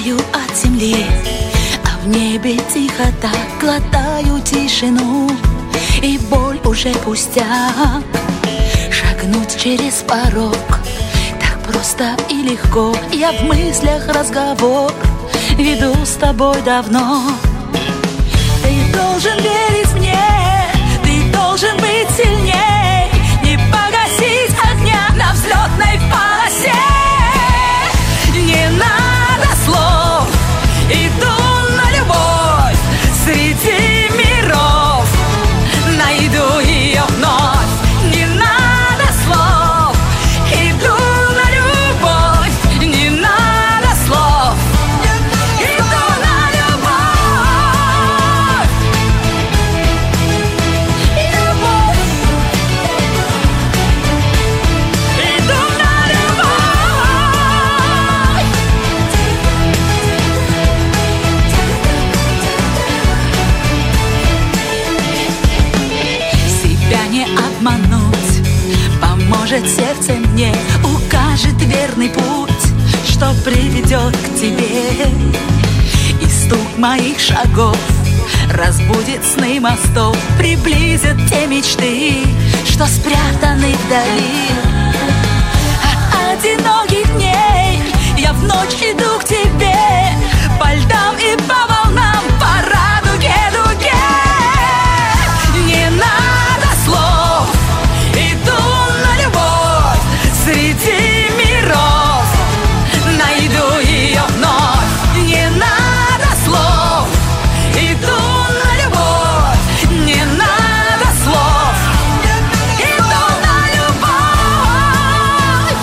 отлетаю от земли, а в небе тихо так глотаю тишину. И боль уже пустяк, шагнуть через порог так просто и легко. Я в мыслях разговор веду с тобой давно. Ты должен верить мне, ты должен быть сильней, не погасить огня на взлетной полосе. Не надо слов, иду на любовь среди миров, найду ее вновь. Не надо слов, иду на любовь, не надо слов, иду на любовь. Любовь, иду на любовь. Себя не обмануть поможет сердце мне, укажет верный путь, что приведет к тебе. И стук моих шагов разбудит сны мостов, приблизит те мечты, что спрятаны вдали. От одиноких дней я в ночь иду к тебе, по льдам и по волнам, по радуге, дуге. Не надо слов, иду на любовь среди миров, найду ее вновь. Не надо слов, иду на любовь, не надо слов, иду на любовь.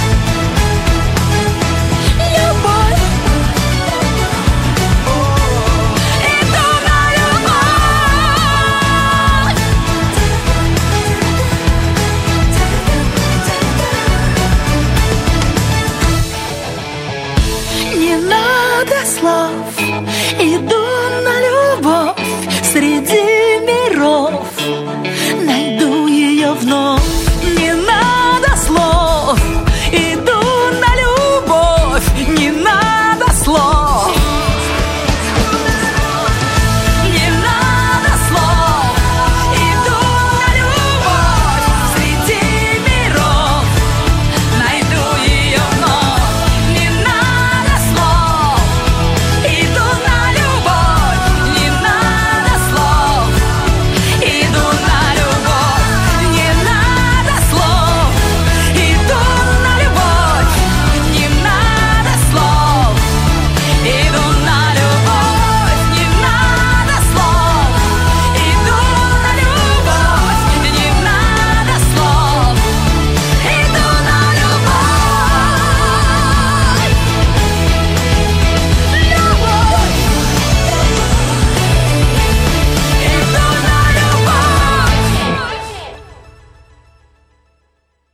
Любовь, иду на любовь. Не надо слов, иду на любовь среди